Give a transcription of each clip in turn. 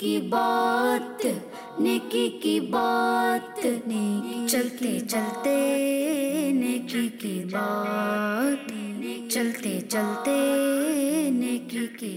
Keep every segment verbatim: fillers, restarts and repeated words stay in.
की बात, नेकी की बात, नेकी चलते चलते नेकी की बात, चलते चलते नेकी की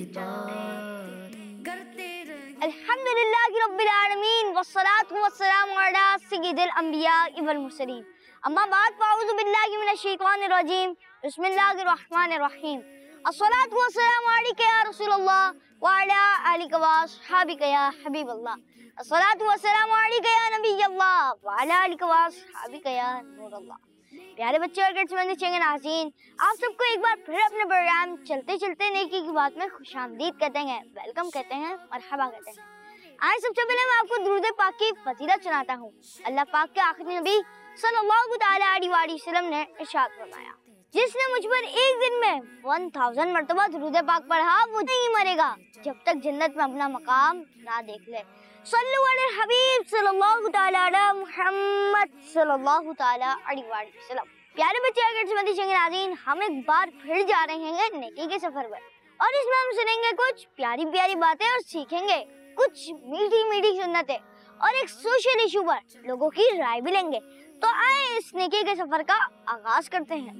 बात करते रहे। अल्हम्दुलिल्लाहि रब्बिल आलमीन वस्सलातु वस्सलामु अला सय्यिदिल अंबिया वल मुरसलीन। अम्मा बाद फअऊज़ु बिल्लाहि मिनश शैतानिर रजीम। बिस्मिल्लाहिर रहमानिर रहीम। अस्सलातु वस्सलामु अलैका या रसूलल्लाह व अला आलिका व अस्हाबिका या हबीबल्लाह। अस्सलातु वस्सलामु अलैका या नबियल्लाह व अला आलिका व अस्हाबिका या नूरल्लाह। प्यारे बच्चे और गैर चंगे नाज़रीन, आप सबको एक बार फिर अपने प्रोग्राम चलते चलते नेकी की बात में खुशामदीद कहते हैं, वेलकम कहते हैं, मरहबा कहते हैं। आज सबसे पहले मैं आपको दुरूद पाक की फजीलत सुनाता हूँ। अल्लाह पाक के आखिरी नबी सल्लल्लाहु तआला अलैहि वसल्लम ने इरशाद फरमाया, जिसने मुझ पर एक दिन में वन थाउजेंड मरतबा दुरूद पाक पढ़ा वो नहीं मरेगा जब तक जन्नत में अपना मकाम ना देख ले। सल्लु अला हबीब सल्लल्लाहु तआला अला मुहम्मद सल्लल्लाहु तआला अलैहि वसल्लम। प्यारे बच्चे अगर समझी चंगे नाज़रीन, हम एक बार फिर जा रहे हैं नेकी के सफर पर और इसमें हम सुनेंगे कुछ प्यारी प्यारी बातें और सीखेंगे कुछ मीठी मीठी सुन्नतें और एक सोशल इशू पर लोगों की राय भी लेंगे। तो आए इस नेकी के सफर का आगाज करते हैं।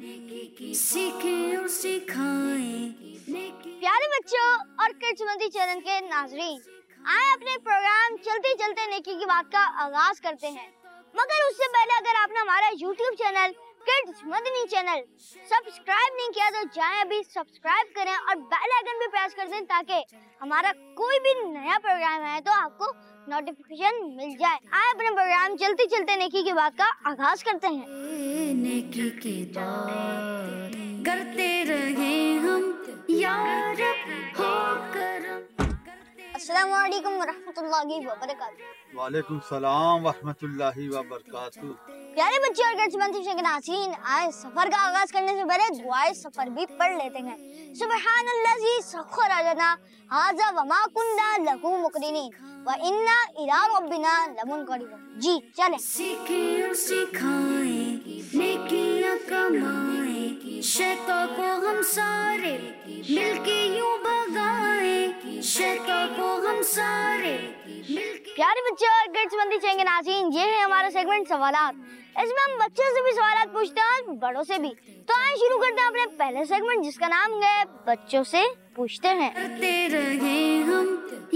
सीखें और सिखाएं। प्यारे बच्चों और किड्समंदी चैनल के नाजरीन, आए अपने प्रोग्राम चलते चलते नेकी की बात का आगाज करते हैं। मगर उससे पहले अगर आपने हमारा YouTube channel kids Madani channel subscribe नहीं किया तो जाएं अभी सब्सक्राइब करें और बेल आइकन भी प्रेस कर दें ताकि हमारा कोई भी नया प्रोग्राम है तो आपको नोटिफिकेशन मिल जाए। आए अपने प्रोग्राम चलते चलते नेकी की बात का आगाज करते हैं। नेकी की बात करते रहे हम यार हो करम। अस्सलामु अलैकुम वरहमतुल्लाहि वबरकातुहू। वालेकुम सलाम वरहमतुल्लाहि वबरकातुहू। प्यारे बच्चे और गैर-समझी के नाज़रीन, आए सफर का आगाज करने से पहले दुआए सफर भी पढ़ लेते हैं। सुब्हानल्लाज़ी सख्खर लना हाज़ा वमा कुन्ना लहू मुक़रिनीन व इन्ना इला रब्बिना लमुनक़लिबून। जी चलें। सीखें और सिखाएं, नेकियां कमाएं, शैतान को हम सारे मिलके यूं भगाएं, शैतान को हम सारे मिलके। प्यारे बच्चे और गैर-समझी के नाज़रीन, ये है हमारा सेगमेंट सवालात। इसमें हम बच्चों से भी सवालात पूछते हैं, बड़ों से भी। तो आइए शुरू करते हैं अपने पहले सेगमेंट जिसका नाम है बच्चों से पूछते हैं। करते रहे हम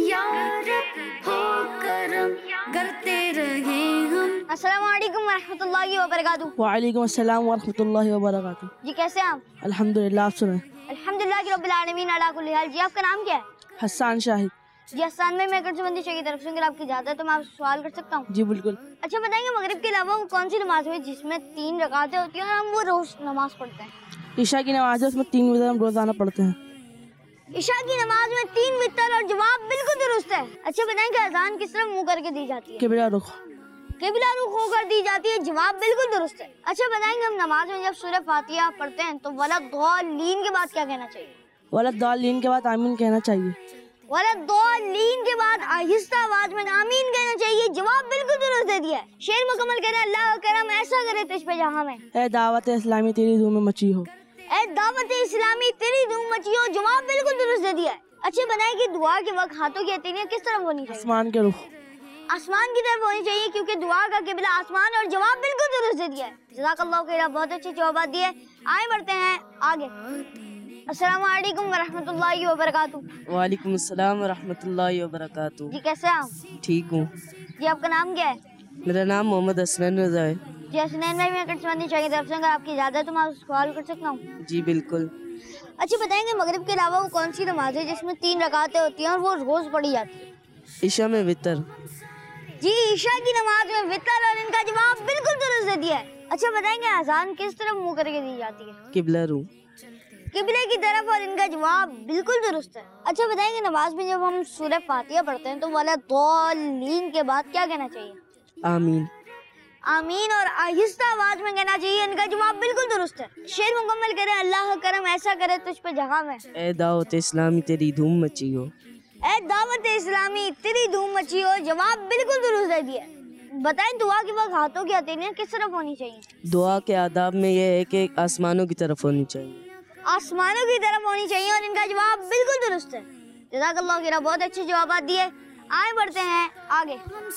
यार हो करम, करते रहे हम। अस्सलाम वालेकुम वरहमतुल्लाहि वबरकातुहू। वालेकुम अस्सलाम वरहमतुल्लाहि वबरकातुहू। जी कैसे हैं आप? अल्हम्दुलिल्लाह, आप सुनाएं? अल्हम्दुलिल्लाह कि रब्बिल आलमीन अला कुल्ली हाल। जी आपका नाम क्या है? हसन शाहिद। जी हसन में मैं किड्समंदी की तरफ से अगर आपकी इजाजत है तो मैं आपसे सवाल कर सकता हूँ? जी बिल्कुल। अच्छा बताएंगे मगरिब के अलावा वो कौन सी नमाज है जिसमें तीन रकातें होती हैं और हम वो रोज नमाज पढ़ते हैं? ईशा की नमाज है, उसमें तीन वितर हम रोजाना पढ़ते हैं। ईशा की नमाज में तीन वितर और जवाब बिल्कुल दुरुस्त है। अच्छा बताएं कि अजान किस तरफ मुंह करके दी जाती है? किबला रुख। किबला रुख होकर दी जाती है, जवाब बिल्कुल दुरुस्त है। अच्छा बताएंगे हम नमाज में जब सूरह फातिहा पढ़ते हैं तो वला दौलीन के बाद क्या कहना चाहिए? वला दालीन के बाद आमीन कहना चाहिए। वला दौलीन के बाद आहिस्ता आवाज में आमीन कहना चाहिए, जवाब बिल्कुल दुरुस्त दे दिया है। शेर मुकम्मल करे अल्लाह करम ऐसा करे तुझ पे जहां में। ए दावत इस्लामी तेरी धूम में मची हो। ए दावत इस्लामी तेरी धूम मची हो, जवाब बिल्कुल दुरुस्त दे दिया है। अच्छे बताएं कि दुआ के वक्त हाथों की हथेलियां किस तरफ होनी चाहिए? आसमान के रुख। आसमान की तरफ होनी चाहिए क्योंकि दुआ का किबला आसमान और जवाब बिल्कुल दुरुस्त दे दिया है। जज़ाकल्लाहु खैरा, बहुत अच्छे जवाब दिए। आए बढ़ते हैं आगे। अस्सलाम वालेकुम वरहमतुल्लाहि वबरकातुहू। वालेकुम अस्सलाम वरहमतुल्लाहि वबरकातुहू। जी कैसे हैं आप? ठीक हूँ। जी आपका नाम क्या है? मेरा नाम मोहम्मद हसनैन रज़ा है। जी हसनैन भाई, मैं किड्समंदी की तरफ से अगर आपकी इजाजत है तो मैं आपसे सवाल कर सकता हूँ? जी बिल्कुल। अच्छा बताएंगे मगरिब के अलावा वो कौन सी नमाज है जिसमें तीन रकातें होती हैं और वो रोज पढ़ी जाती है? ईशा में वितर। जी ईशा की नमाज में वितर और इनका जवाब बिल्कुल दुरुस्त दे दिया है। अच्छा बताएंगे अजान किस तरफ मुंह करके दी जाती है? किबला रू। किबले की तरफ और इनका जवाब बिल्कुल दुरुस्त है। अच्छा बताएंगे नमाज में जब हम सूरह फातिहा पढ़ते हैं तो वाला दौलीन के बाद क्या कहना चाहिए? आमीन। आमीन और आहिस्ता आवाज में कहना चाहिए, इनका जवाब बिल्कुल दुरुस्त है। शेर मुकम्मल करे अल्लाह करम ऐसा करे तुझ पे जहां में। ए दावत इस्लामी तेरी धूम मची हो। ए दावत इस्लामी तेरी धूम मची हो, जवाब बिल्कुल दुरुस्त दे दिया। बताएं दुआ के वक्त हाथों की हथेलियां किस तरफ होनी चाहिए? दुआ के आदाब में यह है कि आसमानों की तरफ होनी चाहिए। आसमानों की तरफ होनी चाहिए और इनका जवाब बिल्कुल दुरुस्त है। जज़ाकल्लाहु खैरा, बहुत अच्छे जवाब दिए। آئے بڑھتے ہیں آگے.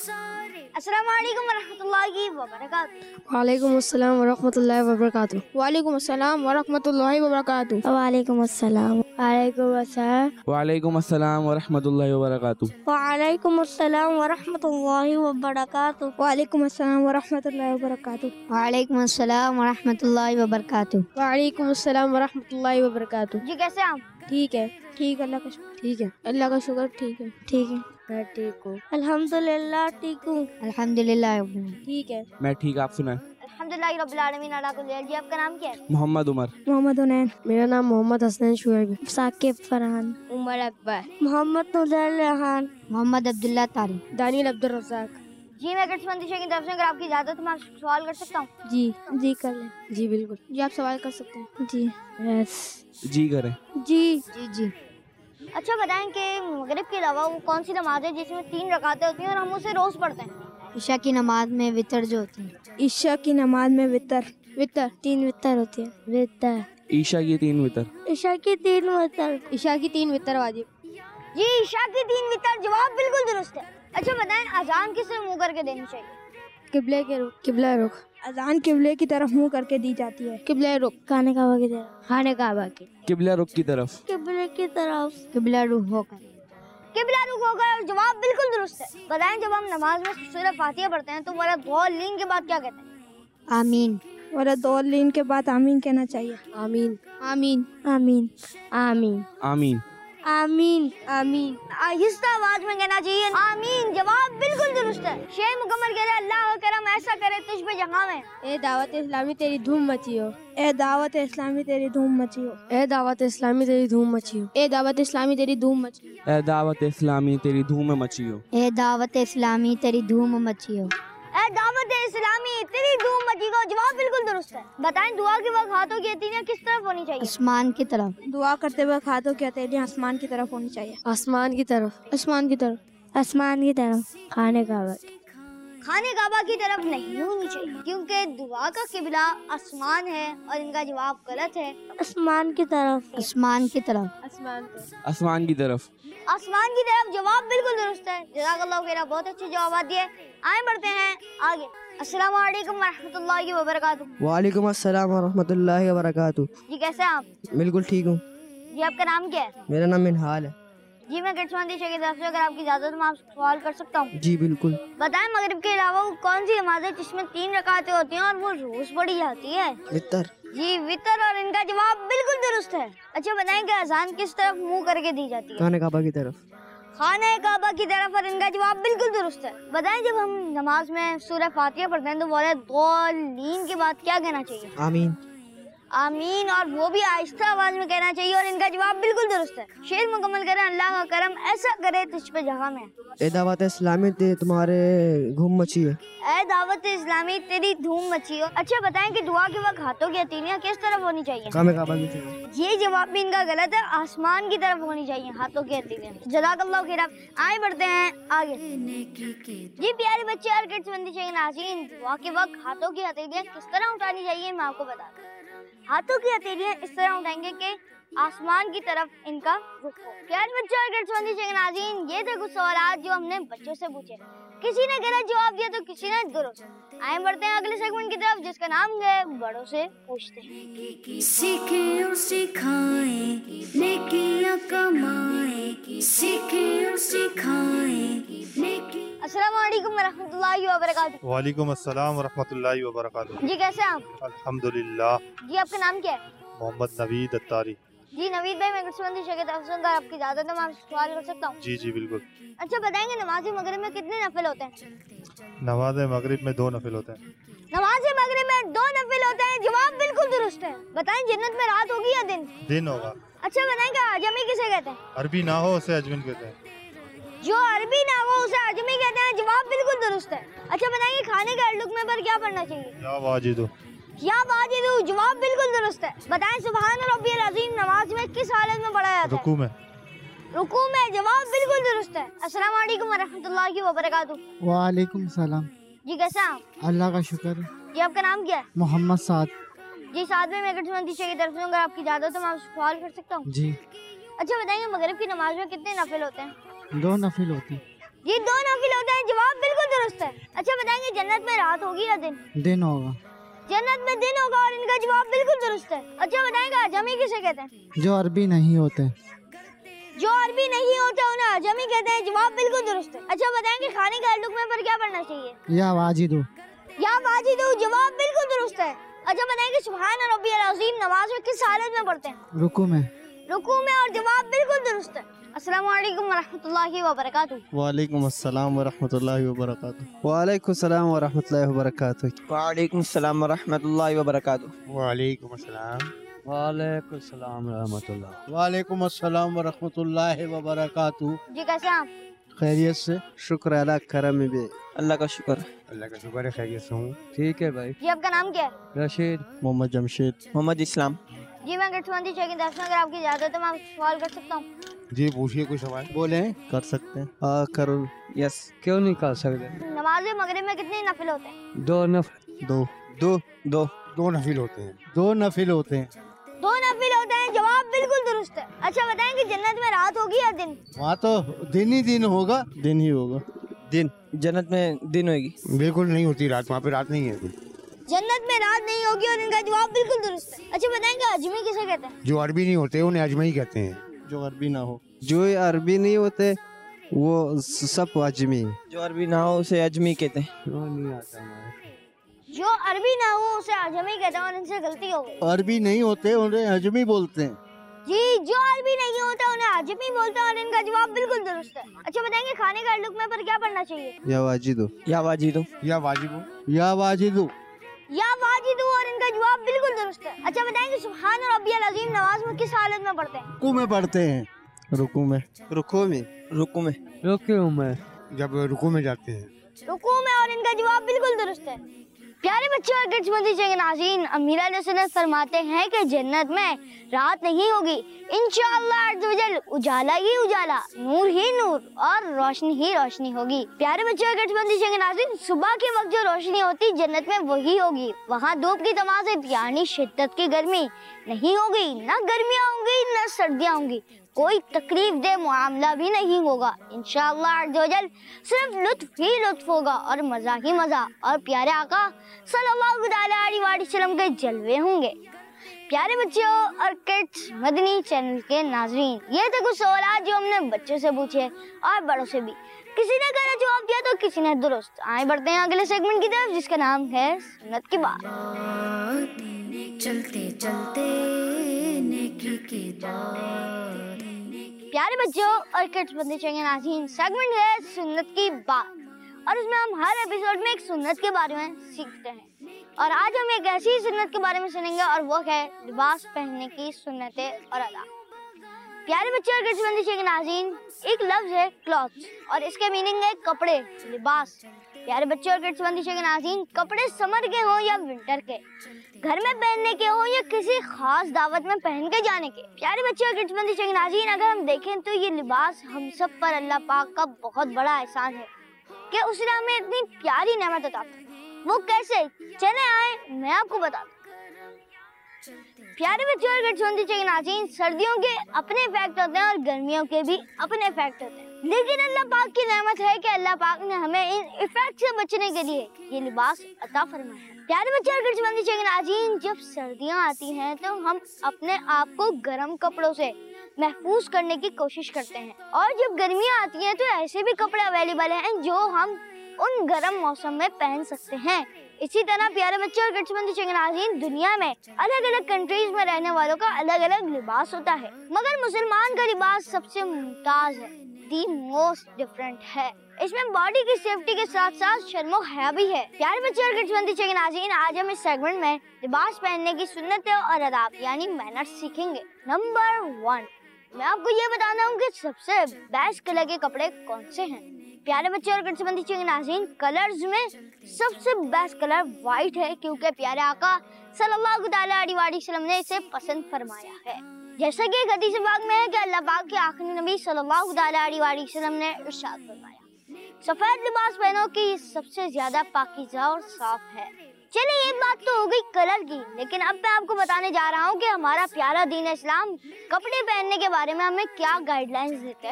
السلام علیکم ورحمۃ اللہ وبرکاتہ. وعلیکم السلام ورحمۃ اللہ وبرکاتہ. وعلیکم السلام ورحمۃ اللہ وبرکاتہ. وعلیکم السلام. وعلیکم السلام. وعلیکم السلام ورحمۃ اللہ وبرکاتہ. وعلیکم السلام ورحمۃ اللہ وبرکاتہ. وعلیکم السلام ورحمۃ اللہ وبرکاتہ. وعلیکم السلام ورحمۃ اللہ وبرکاتہ. وعلیکم السلام ورحمۃ اللہ وبرکاتہ. جی کیسے ہیں آپ؟ ٹھیک ہے. ٹھیک ہے اللہ کا شکر. ٹھیک ہے اللہ کا شکر. ٹھیک ہے. ٹھیک ہے. میں ٹھیک ہوں. الحمد للہ ٹھیک ہوں. الحمد للہ. ٹھیک ہے. میں ٹھیک. آپ سنائیں. الحمد للہ رب العالمین علی کل حال. جی آپ کا نام کیا ہے؟ محمد عمر. محمد عنین. میرا نام محمد حسنین شعیب. ثاقب فرحان. عمر اکبر. محمد نظر ریحان. محمد عبداللہ طارق. دانیل عبد الرزاق. جی میں کرٹس مندی کی طرف سے اگر آپ کی اجازت ہے میں آپ سے سوال کر سکتا ہوں؟ جی جی کر لیں. جی بالکل. جی آپ سوال کر سکتے ہیں. جی یس. جی کریں. جی جی جی اچھا بتائیں کہ مغرب کے علاوہ وہ کون سی نماز ہے جس میں تین رکعتیں ہوتی ہیں اور ہم اسے روز پڑھتے ہیں؟ عشاء کی نماز میں وطر جو ہوتی ہے. عشاء کی نماز میں وطر. وطر تین وطر ہوتی ہے. وطر. عشاء کی تین وطر. عشاء کی تین وطر. عشاء کی تین وطر واجب. جی عشاء کی تین وطر جواب بالکل درست ہے. اچھا بتائیں اذان کس سے منہ کر کے دینی چاہیے؟ قبلے کے رخ. قبلہ رخ. اذان قبلے کی طرف منہ کر کے دی جاتی ہے. قبلہ رخ. کھانے کعبہ کی طرف. کھانے کعبہ کی. قبلہ رخ کی طرف. قبلے کی طرف. قبلہ رخ ہو کر. قبلہ رخ ہو کر. جواب بالکل درست ہے. بتائیں جب ہم نماز میں سورہ فاتحہ پڑھتے ہیں تو ولا ضالین کے بعد کیا کہتے ہیں؟ آمین. ولا ضالین کے بعد آمین کہنا چاہیے. آمین. آمین. آمین. آمین. آمین. آمین. آمین. آہستہ آواز میں کہنا چاہیے آمین. جواب بالکل درست ہے. شعر مکمل کہہ رہے اللہ کرم ایسا کرے تجھ پہ جہاں میں. اے دعوت اسلامی تیری دھوم مچی ہو. اے دعوت اسلامی تیری دھوم مچی ہو. اے دعوت اسلامی تیری دھوم مچی ہو. اے دعوت اسلامی تیری دھوم مچی ہو. اے دعوت اسلامی تیری دھوم مچی ہو. اے دعوت اسلامی تیری دھوم مچی ہو. اے دعوت اسلامی تیری دھوم مچی ہو. جواب بالکل درست ہے. بتائیں دعا کے وقت ہاتھوں کی ہتھیلیاں کس طرف ہونی چاہیے؟ آسمان کی طرف. دعا کرتے ہوئے ہاتھوں کی ہتھیلیاں آسمان کی طرف ہونی چاہیے. آسمان کی طرف. آسمان کی طرف. آسمان کی طرف. کھانے کعبہ. کھانے کعبہ کی طرف نہیں ہونی چاہیے کیونکہ دعا کا قبلہ آسمان ہے اور ان کا جواب غلط ہے. آسمان کی طرف. آسمان کی طرف. آسمان کی. آسمان کی طرف. آسمان کی طرف. جواب بالکل درست ہے. جزاک اللہ خیر. بہت اچھے جوابات دیے. آئیں بڑھتے ہیں آگے. السلام علیکم ورحمۃ اللہ وبرکاتہ. وعلیکم السلام ورحمۃ اللہ وبرکاتہ. جی کیسے ہیں آپ؟ بالکل ٹھیک ہوں. جی آپ کا نام کیا ہے؟ میرا نام منہال ہے. جی میں کرٹسمندی کی طرف سے اگر آپ کی اجازت ہے میں آپ سے سوال کر سکتا ہوں؟ جی بالکل. بتائیں مغرب کے علاوہ وہ کون سی نماز ہے جس میں تین رکعتیں ہوتی ہیں اور وہ روز پڑھی جاتی ہے؟ وطر. جی وطر. اور ان کا جواب بالکل درست ہے. اچھا بتائیں کہ اذان کس طرف منہ کر کے دی جاتی ہے؟ کھانے کعبہ کی طرف. خانہ کعبہ کی طرف. اور ان کا جواب بالکل درست ہے. بتائیں جب ہم نماز میں سورہ فاتحہ پڑھتے ہیں تو ولا ضالین کے بعد کیا کہنا چاہیے؟ آمین. آمین. اور وہ بھی آہستہ آواز میں کہنا چاہیے. اور ان کا جواب بالکل درست ہے. شعر مکمل کریں اللہ کا کرم ایسا کرے تجھ پہ جہاں میں. اے دعوت اسلامی تے تمہارے گھوم مچی ہے. اے دعوت اسلامی تیری دھوم مچی ہو. اچھا بتائیں کہ دعا کے وقت ہاتھوں کی ہتھیلیاں کس طرف ہونی چاہیے؟ کھانے کعبہ کی طرف. یہ جواب بھی ان کا غلط ہے. آسمان کی طرف ہونی چاہیے ہاتھوں کی ہتھیلیاں. جزاک اللہ خیر. آئے بڑھتے ہیں آگے. جی پیارے بچے اور کڈس بندی چاہیے ناظرین دعا کے وقت ہاتھوں کی ہتھیلیاں کس طرح اٹھانی چاہیے میں آپ کو بتا دوں. ہاتھوں کی ہتھیلیاں اس طرح اٹھائیں گے کہ آسمان کی طرف ان کا رخ ہو. پیارے بچے اور کڈس بندی چاہیے ناظرین یہ تھے کچھ سوالات جو ہم نے بچوں سے پوچھے. کسی نے غلط جواب دیا تو کسی نے درست. آئیں بڑھتے ہیں اگلے سیگمنٹ کی طرف جس کا نام ہے بڑوں سے پوچھتے ہیں. سیکھیں اور سکھائیں نیکیاں کمائیں. سیکھیں اور سکھائیں نیکی. السلام علیکم ورحمۃ اللہ وبرکاتہ. وعلیکم السلام ورحمۃ اللہ وبرکاتہ. جی کیسے ہیں آپ؟ الحمدللہ. جی آپ کا نام کیا ہے؟ محمد نوید اتاری. جی نوید بھائی میں کچھ بندی شکر اگر آپ کی اجازت ہے میں آپ سے سوال کر سکتا ہوں؟ جی جی بالکل. اچھا بتائیں گے نماز مغرب میں کتنے نفل ہوتے ہیں؟ نماز مغرب میں دو نفل ہوتے ہیں. نماز مغرب میں دو نفل ہوتے ہیں. جواب بالکل درست ہے. بتائیں جنت میں رات ہوگی یا دن؟ دن ہوگا. اچھا بتائیں گے اجمی کسے کہتے ہیں؟ عربی نہ ہو اسے اجمن کہتے ہیں. جو عربی نہ ہو اسے اجمی کہتے ہیں. جواب بالکل درست ہے. اچھا بتائیں گے کھانے کے لقمے پر کیا پڑھنا چاہیے؟ یا واجدو. یا واجدو. جواب بالکل درست ہے. بتائیں سبحان ربی العظیم نماز میں کس حالت میں پڑھا جاتا ہے؟ رکوع میں. رکوع میں. جواب بالکل درست ہے. السلام علیکم ورحمۃ اللہ وبرکاتہ. وعلیکم السلام. جی کیسے ہیں آپ؟ اللہ کا شکر. جی آپ کا نام کیا ہے؟ محمد سعد. جی ساتھ میں میں کٹسمن ٹیچر کی طرف سے اگر آپ کی اجازت ہے میں آپ سے سوال کر سکتا ہوں؟ جی. اچھا بتائیں گے مغرب کی نماز میں کتنے نفل ہوتے ہیں؟ دو نفل ہوتی. جی دو نفل ہوتے ہیں، جواب بالکل درست ہے۔ اچھا بتائیں گے جنت میں رات ہوگی یا دن؟ دن ہوگا۔ جنت میں دن ہوگا اور ان کا جواب بالکل درست ہے۔ اچھا بتائیں گے اجمی کسے کہتے ہیں؟ جو عربی نہیں ہوتے۔ جو عربی نہیں ہوتا انہیں اجمی کہتے ہیں، جواب بالکل درست ہے۔ اچھا بتائیں گے کھانے کے ہر لقمے پر کیا پڑھنا چاہیے؟ یا واجدو۔ یا واجدو، جواب بالکل درست ہے۔ اچھا بتائیں گے سبحان ربی العظیم نماز میں کس حالت میں پڑھتے ہیں؟ رکوع میں۔ رکوع میں، اور جواب بالکل درست ہے۔ السلام علیکم ورحمۃ اللہ وبرکاتہ۔ وعلیکم السلام ورحمۃ اللہ وبرکاتہ۔ وعلیکم السلام ورحمۃ اللہ وبرکاتہ۔ وعلیکم السلام ورحمۃ اللہ وبرکاتہ۔ وعلیکم السلام۔ وعلیکم السلام ورحمۃ اللہ۔ وعلیکم السلام ورحمۃ اللہ وبرکاتہ۔ جی کیسے ہیں آپ؟ خیریت سے، شکر اللہ کرم میں۔ اللہ کا شکر۔ اللہ کا شکر ہے، خیریت سے ہوں۔ ٹھیک ہے بھائی۔ جی آپ کا نام کیا ہے؟ رشید محمد جمشید۔ محمد اسلام۔ جی میں گٹس مندی چیکنگ درس میں اگر آپ کی اجازت ہے تو میں آپ سے سوال کر سکتا ہوں؟ جی پوچھیے کوئی سوال۔ بولیں۔ کر سکتے ہیں۔ ہاں کرو۔ یس۔ کیوں نہیں کر سکتے؟ نماز مغرب میں کتنے نفل ہوتے ہیں؟ دو نفل۔ دو دو دو دو نفل ہوتے ہیں۔ دو نفل ہوتے ہیں۔ دو نفل ہوتے ہیں، جواب بالکل درست ہے۔ اچھا بتائیں کہ جنت میں رات ہوگی یا دن؟ وہاں تو دن ہی دن ہوگا۔ دن ہی ہوگا۔ دن۔ جنت میں دن ہوگی۔ بالکل نہیں ہوتی رات، وہاں پہ رات نہیں ہے۔ جنت میں رات نہیں ہوگی اور ان کا جواب بالکل درست ہے۔ اچھا بتائیں کہ اجمی کسے کہتے ہیں؟ جو عربی نہیں ہوتے انہیں اجمی کہتے ہیں۔ جو عربی نہ ہو۔ جو عربی نہیں ہوتے وہ سب اجمی۔ جو عربی نہ ہو اسے اجمی کہتے ہیں۔ کیوں نہیں آتا ہمارے؟ جو عربی نہ ہو اسے اجمی کہتے ہیں اور ان سے غلطی ہو گئی۔ عربی نہیں ہوتے انہیں اجمی بولتے ہیں۔ جی جو عربی نہیں ہوتا انہیں اجمی بولتے ہیں اور ان کا جواب بالکل درست ہے۔ اچھا بتائیں کہ کھانے کا لقمے پر کیا پڑھنا چاہیے؟ یا واجدو۔ یا واجدو۔ یا واجب ہو۔ یا واجدو۔ یا واجدو، اور ان کا جواب بالکل درست ہے۔ اچھا بتائیں کہ سبحان ربی العظیم نماز میں کس حالت میں پڑھتے ہیں؟ رکوع میں پڑھتے ہیں۔ رکوع میں۔ رکوع میں۔ رکوع میں۔ رکوع میں۔ جب رکوع میں جاتے ہیں۔ رکوع میں، اور ان کا جواب بالکل درست ہے۔ پیارے بچوں اور گٹس مندی کے ناظرین، امیر علیہ السلام فرماتے ہیں کہ جنت میں رات نہیں ہوگی، انشاءاللہ عز و جل اجالا ہی اجالا، نور ہی نور اور روشنی ہی روشنی ہوگی۔ پیارے بچوں اور گٹس مندی کے ناظرین، صبح کے وقت جو روشنی ہوتی جنت میں وہی ہوگی۔ وہاں دھوپ کی تمازت یعنی شدت کی گرمی نہیں ہوگی، نہ گرمیاں ہوں گی نہ سردیاں ہوں گی، کوئی تکلیف دہ معاملہ بھی نہیں ہوگا۔ انشاءاللہ عز و جل صرف لطف ہی لطف ہوگا اور مزہ ہی مزہ، اور پیارے آقا صلی اللہ علیہ وآلہ وسلم کے جلوے ہوں گے۔ پیارے بچوں اور کڈس مدنی چینل کے ناظرین، یہ تھے کچھ سوالات جو ہم نے بچوں سے پوچھے اور بڑوں سے بھی۔ کسی نے غلط جواب دیا تو کسی نے درست۔ آئے بڑھتے ہیں اگلے سیگمنٹ کی طرف جس کا نام ہے سنت کی بات۔ چلتے چلتے نیکی کی بات۔ پیارے بچوں اور کڈس مدنی چینل کے ناظرین، سیگمنٹ ہے سنت کی بات، اور اس میں ہم ہر ایپیسوڈ میں ایک سنت کے بارے میں سیکھتے ہیں۔ اور آج ہم ایک ایسی سنت کے بارے میں سنیں گے اور وہ ہے لباس پہننے کی سنتیں اور آداب۔ پیارے بچے اور گٹس مندی کے ناظرین، ایک لفظ ہے کلوتھ اور اس کے میننگ ہے کپڑے، لباس۔ پیارے بچے اور گٹس مندی کے ناظرین، کپڑے سمر کے ہوں یا ونٹر کے، گھر میں پہننے کے ہوں یا کسی خاص دعوت میں پہن کے جانے کے۔ پیارے بچے اور گٹس مندی کے ناظرین، اگر ہم دیکھیں تو یہ لباس ہم سب پر اللہ پاک کا بہت بڑا احسان ہے کہ اس نے ہمیں اتنی پیاری نعمت عطا کی۔ وہ کیسے؟ چلے آئے میں آپ کو بتاتا ہوں۔ پیارے بچے اور گٹس مندی کے ناظرین، سردیوں کے اپنے افیکٹ ہوتے ہیں اور گرمیوں کے بھی اپنے افیکٹ ہوتے ہیں، لیکن اللہ پاک کی نعمت ہے کہ اللہ پاک نے ہمیں ان افیکٹ سے بچنے کے لیے یہ لباس عطا فرمایا ہے۔ پیارے بچے اور گٹس مندی کے ناظرین، جب سردیاں آتی ہیں تو ہم اپنے آپ کو گرم کپڑوں سے محفوظ کرنے کی کوشش کرتے ہیں، اور جب گرمیاں آتی ہیں تو ایسے بھی کپڑے اویلیبل ہیں جو ہم ان گرم موسم میں پہن سکتے ہیں۔ اسی طرح پیارے بچے اور گٹس مندی کے ناظرین، دنیا میں الگ الگ کنٹریز میں رہنے والوں کا الگ الگ لباس ہوتا ہے، مگر مسلمان کا لباس سب سے ممتاز ہے، دی موسٹ ڈفرینٹ ہے۔ اس میں باڈی کی سیفٹی کے ساتھ ساتھ شرم و حیا بھی ہے۔ پیارے بچے اور گٹس مندی کے ناظرین، آج ہم اس سیگمنٹ میں لباس پہننے کی سنتیں اور آداب یعنی مینرز سیکھیں گے۔ نمبر ون، میں آپ کو یہ بتانا ہوں کہ سب سے بیسٹ کلر کے کپڑے کون سے ہیں۔ پیارے بچے اور گٹس مندی کے ناظرین، کلرز میں سب سے بیسٹ کلر وائٹ ہے، کیونکہ پیارے آقا صلی اللہ تعالیٰ علیہ وآلہ وسلم نے اسے پسند فرمایا ہے۔ جیسا کہ ایک حدیث پاک میں ہے کہ اللہ پاک کے آخری نبی صلی اللہ تعالیٰ علیہ وآلہ وسلم نے ارشاد فرمایا، سفید لباس پہنو کہ یہ سب سے زیادہ پاکیزہ اور صاف ہے۔ چلیے یہ بات تو ہو گئی کلر کی، لیکن اب میں آپ کو بتانے جا رہا ہوں کہ ہمارا پیارا دین اسلام کپڑے پہننے کے بارے میں ہمیں کیا گائیڈ لائنز دیتے ہیں۔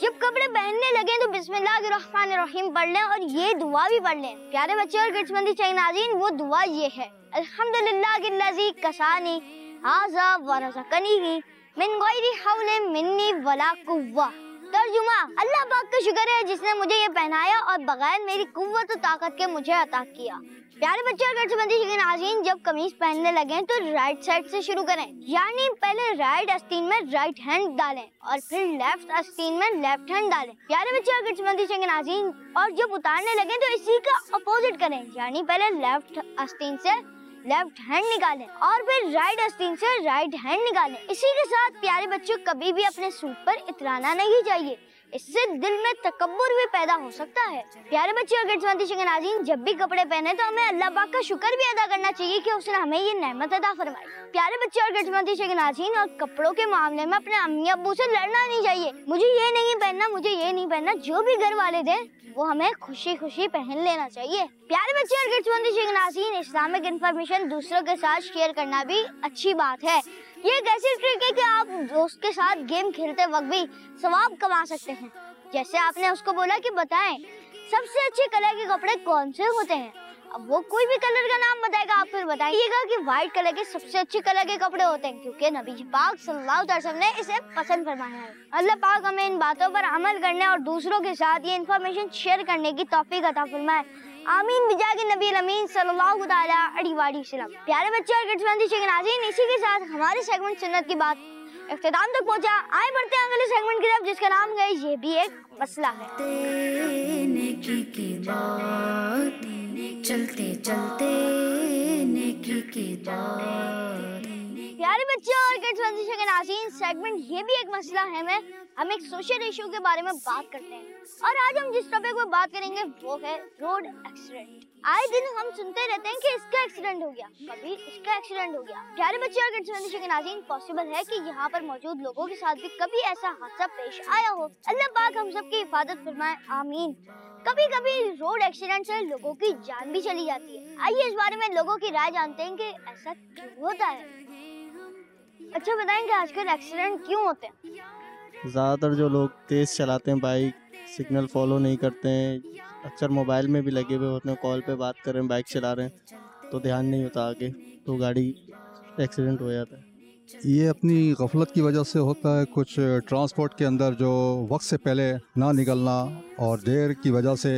جب کپڑے پہننے لگیں تو بسم اللہ الرحمن الرحیم پڑھ لیں اور یہ دعا بھی پڑھ لیں. پیارے بچے اور کڈس مندی چینل ناظرین، وہ دعا یہ ہے: الحمدللہ الذی کسانی ھذا ورزقنی من غیر حول منی ولا قوہ. ترجمہ: اللہ پاک کا شکر ہے جس نے مجھے یہ پہنایا اور بغیر میری قوت و طاقت کے مجھے عطا کیا. پیارے بچے اور کڈس مندی چینل ناظرین، جب قمیص پہننے لگیں تو رائٹ سائڈ سے شروع کریں، یعنی پہلے رائٹ آستین میں رائٹ ہینڈ ڈالیں اور پھر لیفٹ آستین میں لیفٹ ہینڈ ڈالیں. پیارے بچے اور کڈس مندی چینل ناظرین، اور جب اتارنے لگیں تو اسی کا اپوزٹ کریں، یعنی پہلے لیفٹ آستین سے لیفٹ ہینڈ نکالیں اور پھر رائٹ آستین سے رائٹ ہینڈ نکالیں. اسی کے ساتھ پیارے بچوں، کبھی بھی اپنے سوٹ پر اترانا نہیں چاہیے، اس سے دل میں تکبر بھی پیدا ہو سکتا ہے. پیارے بچے اور کڈس مندی چینل ناظرین، جب بھی کپڑے پہنے تو ہمیں اللہ پاک کا شکر بھی ادا کرنا چاہیے کہ اس نے ہمیں یہ نعمت عطا فرمائی. پیارے بچے اور کڈس مندی چینل ناظرین، اور کپڑوں کے معاملے میں اپنے امی ابو سے لڑنا نہیں چاہیے. مجھے یہ نہیں پہننا، مجھے یہ نہیں پہننا، جو بھی گھر والے دیں وہ ہمیں خوشی خوشی پہن لینا چاہیے. پیارے بچے اور کڈس مندی چینل ناظرین، اسلامک انفارمیشن دوسروں کے ساتھ شیئر کرنا بھی اچھی بات ہے. یہ ایک ایسی ٹرک ہے کہ آپ دوست کے ساتھ گیم کھیلتے وقت بھی ثواب کما سکتے ہیں. جیسے آپ نے اس کو بولا کہ بتائیں سب سے اچھے کلر کے کپڑے کون سے ہوتے ہیں. اب وہ کوئی بھی کلر کا نام بتائے گا، آپ پھر بتائیے گا کہ وائٹ کلر کے سب سے اچھے کلر کے کپڑے ہوتے ہیں، کیونکہ نبی پاک صلی اللہ علیہ وسلم نے اسے پسند فرمایا ہے. اللہ پاک ہمیں ان باتوں پر عمل کرنے اور دوسروں کے ساتھ یہ انفارمیشن شیئر کرنے کی توفیق عطا فرمائے. آمین بجاہ کے نبی الامین صلی اللہ تعالیٰ علیہ وآلہ وسلم. پیارے بچے اور کڈس مندی چینل ناظرین، اسی کے ساتھ ہمارے سیگمنٹ سنت کی بات اختتام تک پہنچا. آئے بڑھتے ہیں اگلے سیگمنٹ کی طرف، جس کا نام ہے یہ بھی ایک مسئلہ ہے. نیکی کی بات چلتے چلتے نیکی کی بات. پیارے بچوں اور کڈس مندی چینل ناظرین، سیگمنٹ یہ بھی ایک مسئلہ ہے میں ہم ایک سوشل ایشو کے بارے میں بات کرتے ہیں، اور آج ہم جس ٹاپک پر بات کریں گے وہ ہے روڈ ایکسیڈنٹ. آئے دن ہم سنتے رہتے ہیں کہ اس کا ایکسیڈنٹ ہو گیا، کبھی اس کا ایکسیڈنٹ ہو گیا. پیارے بچے اور کڈس مندی چینل ناظرین، پاسبل ہے کہ یہاں پر موجود لوگوں کے ساتھ بھی کبھی ایسا حادثہ پیش آیا ہو. اللہ پاک ہم سب کی حفاظت فرمائے، آمین. کبھی کبھی روڈ ایکسیڈنٹ سے لوگوں کی جان بھی چلی جاتی ہے. آئیے اس بارے میں لوگوں کی رائے جانتے ہیں کہ ایسا کیوں ہوتا ہے. اچھا بتائیں کہ آج کل ایکسیڈنٹ کیوں ہوتے ہیں؟ زیادہ تر جو لوگ تیز چلاتے ہیں، بائک سگنل فالو نہیں کرتے ہیں، اکثر موبائل میں بھی لگے ہوئے ہوتے ہیں، کال پہ بات کر رہے ہیں، بائک چلا رہے ہیں تو دھیان نہیں ہوتا آگے، تو گاڑی ایکسیڈنٹ ہو جاتا ہے. یہ اپنی غفلت کی وجہ سے ہوتا ہے. کچھ ٹرانسپورٹ کے اندر جو وقت سے پہلے نہ نکلنا اور دیر کی وجہ سے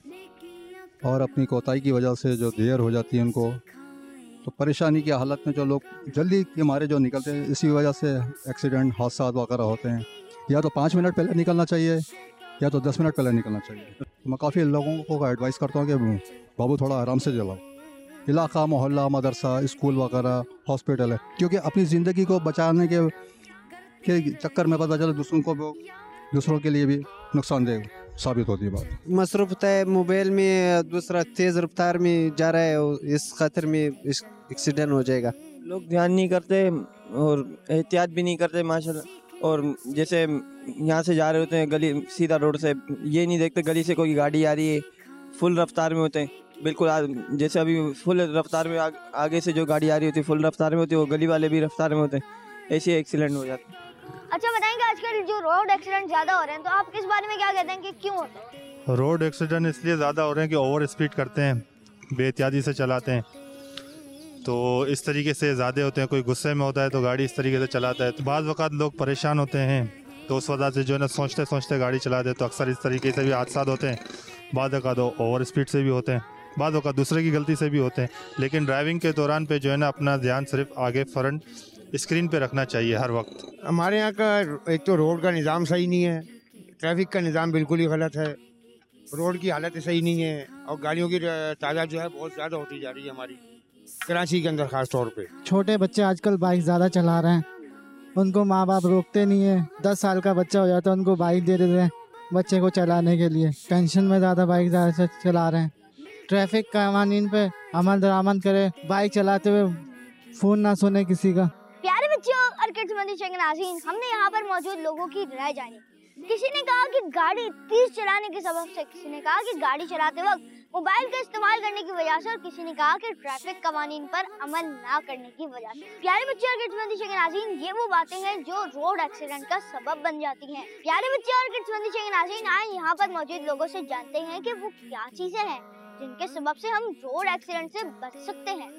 اور اپنی کوتاہی کی وجہ سے جو دیر ہو جاتی ہے ان کو، تو پریشانی کی حالت میں جو لوگ جلدی کے مارے جو نکلتے ہیں، اسی وجہ سے ایکسیڈنٹ حادثات وغیرہ ہوتے ہیں. یا تو پانچ منٹ پہلے نکلنا چاہیے یا تو دس منٹ پہلے نکلنا چاہیے. میں کافی لوگوں کو ایڈوائز کرتا ہوں کہ بابو تھوڑا آرام سے چلاؤ. علاقہ، محلہ، مدرسہ، اسکول وغیرہ، ہاسپٹل ہے، کیونکہ اپنی زندگی کو بچانے کے کے چکر میں پتہ چلے دوسروں کو دوسروں کے لیے بھی نقصان دہ ثابت ہوتی ہے بات. مصروف ہوتا ہے موبائل میں، دوسرا تیز رفتار میں جا رہا ہے، اس خاطر میں ایکسیڈنٹ ہو جائے گا. لوگ دھیان نہیں کرتے اور احتیاط بھی نہیں کرتے ماشاء اللہ. اور جیسے یہاں سے جا رہے ہوتے ہیں گلی سیدھا روڈ سے، یہ نہیں دیکھتے گلی سے کوئی گاڑی آ رہی ہے، فل رفتار میں ہوتے ہیں. بالکل جیسے ابھی فل رفتار میں آگے سے جو گاڑی آ رہی ہوتی ہے فل رفتار میں ہوتی ہے، وہ گلی والے بھی رفتار میں ہوتے ہیں، ایسے ایکسیڈنٹ ہو جاتے ہیں. اچھا بتائیں کہ آج کل جو روڈ ایکسیڈنٹ زیادہ ہو رہے ہیں تو آپ کس بارے میں کیا کہتے ہیں کہ کیوں ہوتے ہیں؟ روڈ ایکسیڈنٹ اس لیے زیادہ ہو رہے ہیں کہ اوور اسپیڈ کرتے ہیں، بے احتیاطی سے چلاتے ہیں، تو اس طریقے سے زیادہ ہوتے ہیں. کوئی غصے میں ہوتا ہے تو گاڑی اس طریقے سے چلاتا ہے. تو بعض وقت لوگ پریشان ہوتے ہیں تو اس وجہ سے جو ہے نا سوچتے سوچتے گاڑی چلاتے ہیں، تو اکثر اس طریقے سے بھی حادثات ہوتے ہیں. بعض اوقات اوور اسپیڈ سے بھی ہوتے ہیں، بعض اوقات دوسرے کی غلطی سے بھی ہوتے ہیں. لیکن ڈرائیونگ کے دوران پہ جو ہے نا اپنا دھیان صرف آگے فرنٹ اسکرین پہ رکھنا چاہیے ہر وقت. ہمارے یہاں کا ایک تو روڈ کا نظام صحیح نہیں ہے، ٹریفک کا نظام بالکل ہی غلط ہے، روڈ کی حالت صحیح نہیں ہے، اور گاڑیوں کی تعداد جو ہے بہت زیادہ ہوتی جا رہی ہے ہماری کراچی کے اندر خاص طور پہ. چھوٹے بچے آج کل بائک زیادہ چلا رہے ہیں، ان کو ماں باپ روکتے نہیں ہیں. دس سال کا بچہ ہو جاتا ہے ان کو بائک دے دیتے ہیں بچے کو چلانے کے لیے، ٹینشن میں زیادہ بائک زیادہ سے چلا رہے ہیں. ٹریفک قوانین پہ عمل درآمد کرے، بائک چلاتے ہوئے فون نہ سنے کسی کا. پیارے بچوں اور کڈس مندی چینل ناظرین، ہم نے یہاں پر موجود لوگوں کی رائے جانی. کسی نے کہا کہ گاڑی تیز چلانے کے سبب سے، کسی نے کہا کہ گاڑی چلاتے وقت موبائل کا استعمال کرنے کی وجہ سے، اور کسی نے کہا کہ ٹریفک قوانین پر عمل نہ کرنے کی وجہ سے۔ پیارے بچے اور کڈس بندی کے ناظرین، یہ وہ باتیں ہیں جو روڈ ایکسیڈنٹ کا سبب بن جاتی ہیں۔ پیارے بچے اور کڈس بندی کے ناظرین، آئے یہاں پر موجود لوگوں سے جانتے ہیں کہ وہ کیا چیزیں ہیں جن کے سبب سے ہم روڈ ایکسیڈنٹ سے بچ سکتے ہیں۔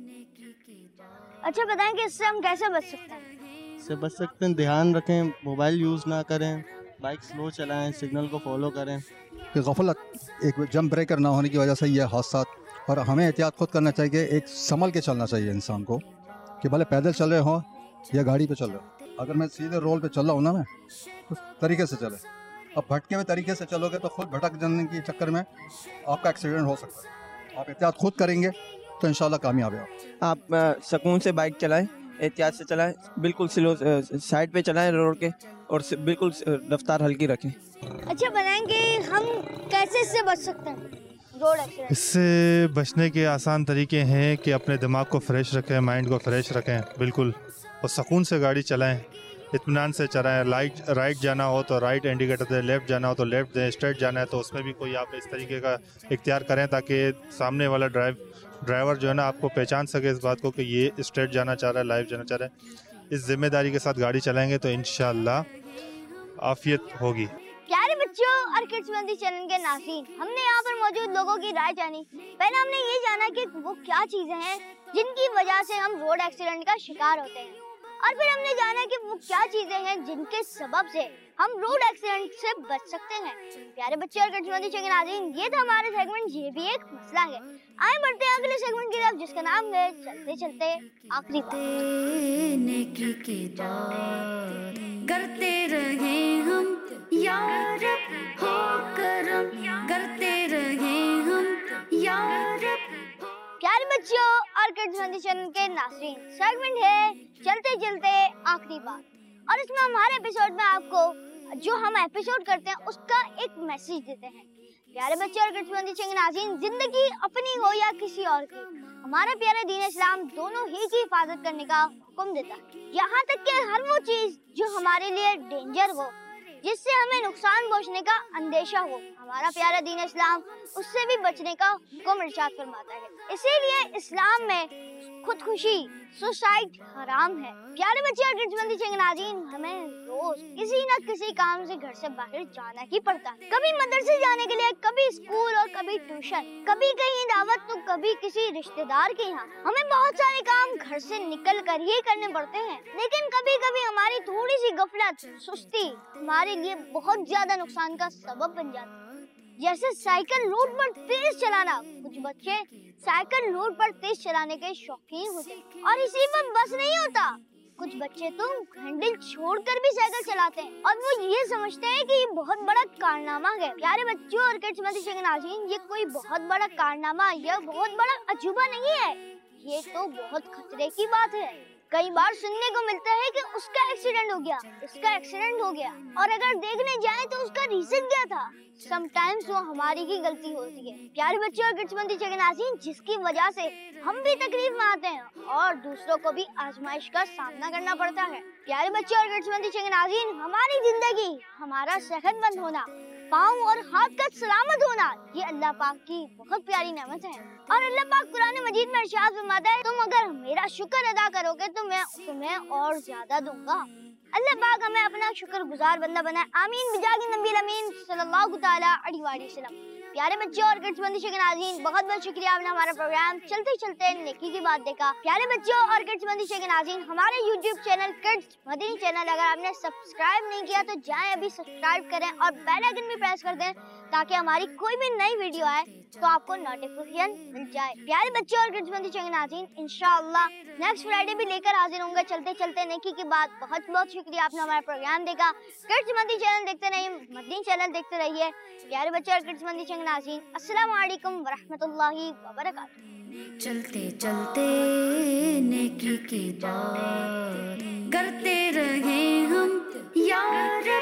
اچھا بتائیں کہ اس سے ہم کیسے بچ سکتے ہیں؟ اس سے بچ سکتے ہیں، دھیان رکھیں، موبائل یوز نہ کریں، بائک سلو چلائیں، سگنل کو فالو کریں۔ کہ غفلت، ایک جمپ بریکر نہ ہونے کی وجہ سے یہ حادثات، اور ہمیں احتیاط خود کرنا چاہیے کہ ایک سنبھل کے چلنا چاہیے انسان کو، کہ بھلے پیدل چل رہے ہوں یا گاڑی پہ چل رہے ہوں۔ اگر میں سیدھے رول پہ چل رہا ہوں نا، میں اس طریقے سے چلے، اب بھٹکے ہوئے طریقے سے چلو گے تو خود بھٹک جانے کے چکر میں آپ کا ایکسیڈنٹ ہو سکتا ہے۔ آپ احتیاط خود کریں گے تو انشاءاللہ کامیاب ہے۔ آپ سکون سے بائک چلائیں، احتیاط سے چلائیں، بالکل سلو سائڈ پہ چلائیں روڈ کے، اور بالکل رفتار ہلکی رکھیں۔ اچھا بتائیں کہ ہم کیسے اس سے بچ سکتے ہیں روڈ ایکسیڈنٹ؟ اس سے بچنے کے آسان طریقے ہیں کہ اپنے دماغ کو فریش رکھیں، مائنڈ کو فریش رکھیں بالکل، اور سکون سے گاڑی چلائیں، اطمینان سے چلائیں۔ لائٹ رائٹ جانا ہو تو رائٹ انڈیکیٹر دیں، لیفٹ جانا ہو تو لیفٹ دیں، اسٹریٹ جانا ہے تو اس میں بھی کوئی آپ اس طریقے کا اختیار کریں تاکہ سامنے والا ڈرائیو ڈرائیور جو ہے نا آپ کو پہچان سکے اس بات کو کہ یہ اسٹریٹ جانا چاہ رہا ہے، لائف جانا چاہ رہا ہے۔ اس ذمہ داری کے ساتھ گاڑی چلائیں گے تو انشاءاللہ عافیت ہوگی۔ پیارے بچوں اور کڈس بندی چینل کے ناظرین، ہم نے یہاں پر موجود لوگوں کی رائے جانی۔ پہلے ہم نے یہ جانا کہ وہ کیا چیزیں ہیں جن کی وجہ سے ہم روڈ ایکسیڈنٹ کا شکار ہوتے ہیں، اور پھر ہم نے جانا کہ وہ کیا چیزیں ہیں جن کے سبب سے ہم روڈ ایکسیڈنٹ سے بچ سکتے ہیں۔ پیارے بچے اور کڈس بندی کے ناظرین، یہ تھا ہمارا سیگمنٹ یہ بھی ایک مسئلہ ہے۔ آئیں بڑھتے ہیں اگلے سیگمنٹ کی طرف جس کا نام ہے چلتے چلتے آخری بات۔ نیکی کی بات کرتے رہیں ہم یا رب ہو کرم، کرتے رہیں ہم یا رب۔ پیارے بچوں اور کڈس بندی چینل کے ناظرین، سیگمنٹ ہے چلتے چلتے آخری بات، اور اس میں ہمارے ایپیسوڈ میں آپ کو جو ہم ایپیسوڈ کرتے ہیں اس کا ایک میسیج دیتے ہیں۔ پیارے بچے اور کڈس بندی چینل کے ناظرین، زندگی اپنی ہو یا کسی اور کی، ہمارا پیارا دین اسلام دونوں ہی کی حفاظت کرنے کا حکم دیتا ہے، یہاں تک کہ ہر وہ چیز جو ہمارے لیے ڈینجر ہو، جس سے ہمیں نقصان پہنچنے کا اندیشہ ہو، ہمارا پیارا دین اسلام اس سے بھی بچنے کا حکم ارشاد فرماتا ہے۔ اسی لیے اسلام میں خودکشی، سوسائڈ حرام ہے۔ پیارے بچے اور کڈس بندی کے ناظرین، ہمیں روز کسی نہ کسی کام سے گھر سے باہر جانا ہی پڑتا ہے، کبھی مدرسے جانے کے لیے، کبھی اسکول اور کبھی ٹیوشن، کبھی کہیں دعوت تو کبھی کسی رشتہ دار کے یہاں۔ ہمیں بہت سارے کام گھر سے نکل کر ہی کرنے پڑتے ہیں، لیکن کبھی کبھی ہماری تھوڑی سی غفلت، سستی ہمارے لیے بہت زیادہ نقصان کا سبب بن جاتی ہے۔ جیسے سائیکل روڈ پر تیز چلانا، کچھ بچے سائیکل روڈ پر تیز چلانے کے شوقین ہوتے ہیں، اور اسی پر بس نہیں ہوتا، کچھ بچے تو ہینڈل چھوڑ کر بھی سائیکل چلاتے ہیں، اور وہ یہ سمجھتے ہیں کہ یہ بہت بڑا کارنامہ ہے۔ پیارے بچوں اور کڈس بندی کے ناظرین، یہ کوئی بہت بڑا کارنامہ یا بہت بڑا عجوبہ نہیں ہے، یہ تو بہت خطرے کی بات ہے۔ کئی بار سننے کو ملتا ہے کہ اس کا ایکسیڈنٹ ہو گیا، اس کا ایکسیڈنٹ ہو گیا، اور اگر دیکھنے جائیں تو اس کا ریزن کیا تھا؟ سم ٹائمز وہ ہماری ہی غلطی ہوتی ہے۔ پیارے بچے اور کڈس بندی کے ناظرین، جس کی وجہ سے ہم بھی تکلیف میں آتے ہیں اور دوسروں کو بھی آزمائش کا سامنا کرنا پڑتا ہے۔ پیارے بچے اور کڈس بندی کے ناظرین، ہماری زندگی، ہمارا صحت مند ہونا، پاؤں اور ہاتھ کا سلامت ہونا، یہ اللہ پاک کی بہت پیاری نعمت ہے، اور اللہ پاک قرآن مجید میں ارشاد فرماتا ہے، تم اگر میرا شکر ادا کرو گے تو میں تمہیں اور زیادہ دوں گا۔ اللہ پاک ہمیں اپنا شکر گزار بندہ بنائے، آمین بجاہ نبی الامین صلی اللہ تعالیٰ علیہ وسلم۔ پیارے بچے اور کڈس بندی کے ناظرین، بہت بہت شکریہ، آپ نے ہمارا پروگرام چلتے چلتے نیکی کی بات دیکھا۔ پیارے بچوں اور کڈس بندی کے ناظرین، ہمارے YouTube channel kids Madani channel اگر آپ نے سبسکرائب نہیں کیا تو جائیں ابھی سبسکرائب کریں اور بیل آئیکن بھی پریس کر دیں تاکہ ہماری کوئی بھی نئی ویڈیو آئے تو آپ کو نوٹیفیکیشن مل جائے۔ پیارے بچے اور کڈس بندی کے ناظرین، انشاءاللہ نیکسٹ فرائیڈے بھی لے کر حاضر ہوں گے چلتے چلتے نیکی کی بات۔ بہت بہت شکریہ، آپ نے ہمارا پروگرام دیکھا۔ کڈس مدنی چینل دیکھتے رہیے، مدنی چینل دیکھتے رہیے۔ پیارے بچے اور کڈس مدنی چینل ناظرین، السلام علیکم ورحمۃ اللہ وبرکاتہ۔ چلتے چلتے نیکی کی بات کرتے رہیں ہم یا رب۔